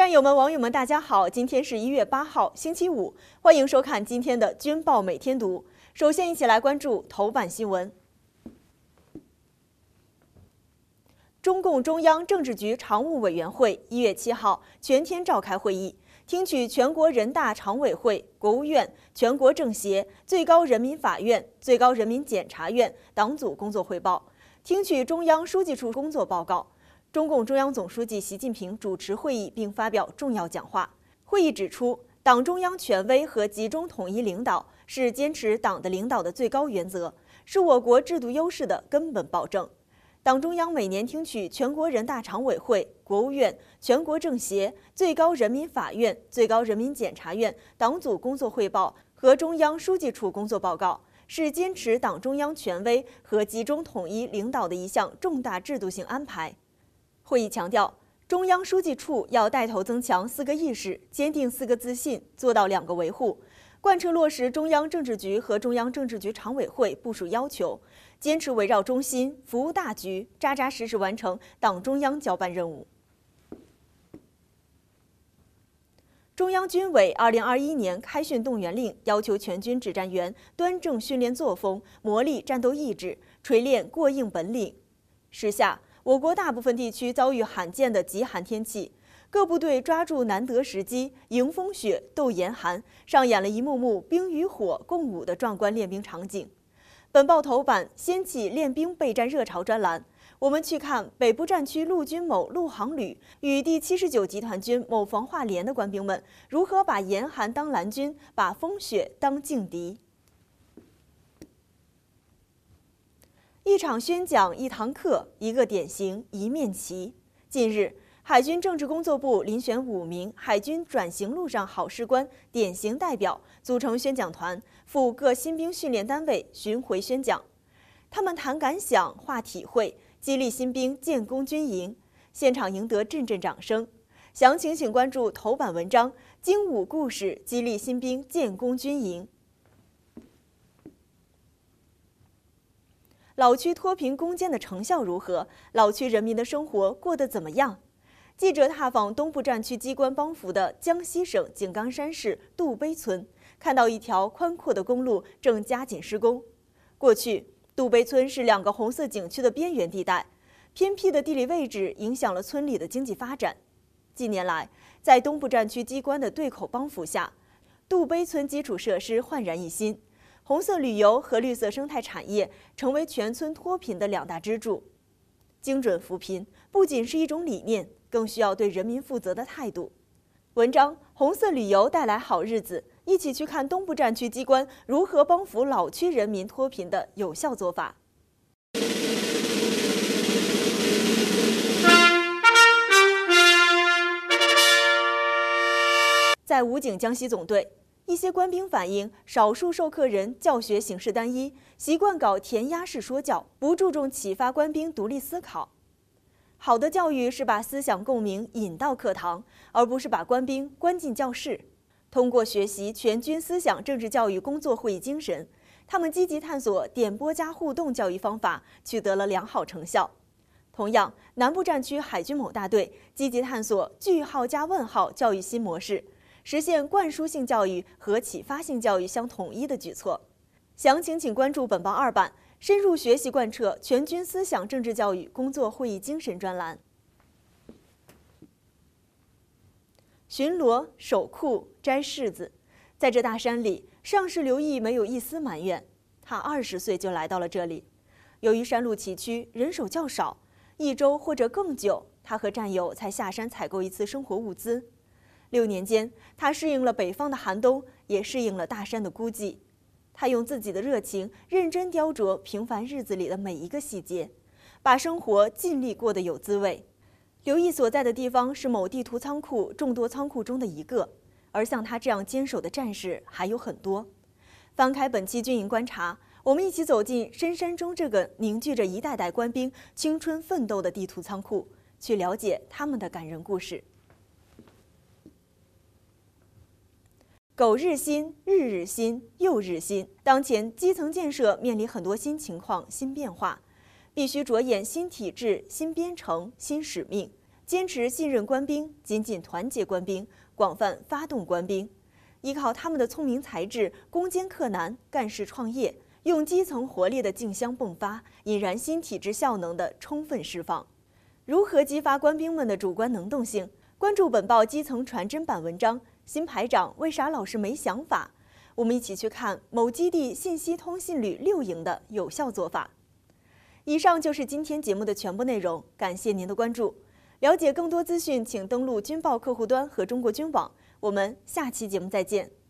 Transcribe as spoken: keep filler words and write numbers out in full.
战友们、网友们，大家好！今天是一月八号，星期五，欢迎收看今天的《军报每天读》。首先，一起来关注头版新闻。中共中央政治局常务委员会一月七号全天召开会议，听取全国人大常委会、国务院、全国政协、最高人民法院、最高人民检察院党组工作汇报，听取中央书记处工作报告。中共中央总书记习近平主持会议并发表重要讲话。会议指出，党中央权威和集中统一领导是坚持党的领导的最高原则，是我国制度优势的根本保证。党中央每年听取全国人大常委会、国务院、全国政协、最高人民法院、最高人民检察院党组工作汇报和中央书记处工作报告，是坚持党中央权威和集中统一领导的一项重大制度性安排。会议强调，中央书记处要带头增强四个意识，坚定四个自信，做到两个维护，贯彻落实中央政治局和中央政治局常委会部署要求，坚持围绕中心、服务大局，扎扎实实完成党中央交办任务。中央军委二零二一年开训动员令要求全军指战员端正训练作风，磨砺战斗意志，锤炼过硬本领。时下，我国大部分地区遭遇罕见的极寒天气，各部队抓住难得时机，迎风雪、斗严寒，上演了一幕幕冰与火共舞的壮观练兵场景。本报头版掀起练兵备战热潮专栏，我们去看北部战区陆军某陆航旅与第七十九集团军某防化连的官兵们如何把严寒当蓝军，把风雪当劲敌。一场宣讲，一堂课，一个典型，一面旗。近日，海军政治工作部遴选五名海军转型路上好士官典型代表，组成宣讲团，赴各新兵训练单位巡回宣讲。他们谈感想、话体会，激励新兵建功军营，现场赢得阵阵掌声。详情请关注头版文章：精武故事激励新兵建功军营。老区脱贫攻坚的成效如何？老区人民的生活过得怎么样？记者踏访东部战区机关帮扶的江西省井冈山市杜碑村，看到一条宽阔的公路正加紧施工。过去，杜碑村是两个红色景区的边缘地带，偏僻的地理位置影响了村里的经济发展。近年来，在东部战区机关的对口帮扶下，杜碑村基础设施焕然一新。红色旅游和绿色生态产业成为全村脱贫的两大支柱。精准扶贫不仅是一种理念，更需要对人民负责的态度。文章：红色旅游带来好日子，一起去看东部战区机关如何帮扶老区人民脱贫的有效做法。在武警江西总队，一些官兵反映，少数授课人教学形式单一，习惯搞填鸭式说教，不注重启发官兵独立思考。好的教育是把思想共鸣引到课堂，而不是把官兵关进教室。通过学习全军思想政治教育工作会议精神，他们积极探索点播加互动教育方法，取得了良好成效。同样，南部战区海军某大队积极探索句号加问号教育新模式，实现灌输性教育和启发性教育相统一的举措。详情请关注本报二版深入学习贯彻全军思想政治教育工作会议精神专栏。巡逻、守库、摘柿子，在这大山里，上士刘毅没有一丝埋怨。他二十岁就来到了这里，由于山路崎岖，人手较少，一周或者更久，他和战友才下山采购一次生活物资。六年间，他适应了北方的寒冬，也适应了大山的孤寂。他用自己的热情，认真雕琢平凡日子里的每一个细节，把生活尽力过得有滋味。刘毅所在的地方是某地图仓库众多仓库中的一个，而像他这样坚守的战士还有很多。翻开本期军营观察，我们一起走进深山中这个凝聚着一代代官兵青春奋斗的地图仓库，去了解他们的感人故事。苟日新，日日新，又日新。当前基层建设面临很多新情况、新变化，必须着眼新体制、新编程、新使命， 坚持信任官兵，紧紧团结官兵，广泛发动官兵，依靠他们的聪明才智，攻坚克难，干事创业，用基层活力的竞相迸发，引燃新体制效能的充分释放。如何激发官兵们的主观能动性？关注本报基层传真版文章：新排长为啥老是没想法？我们一起去看某基地信息通信旅六营的有效做法。以上就是今天节目的全部内容，感谢您的关注。了解更多资讯，请登录军报客户端和中国军网。我们下期节目再见。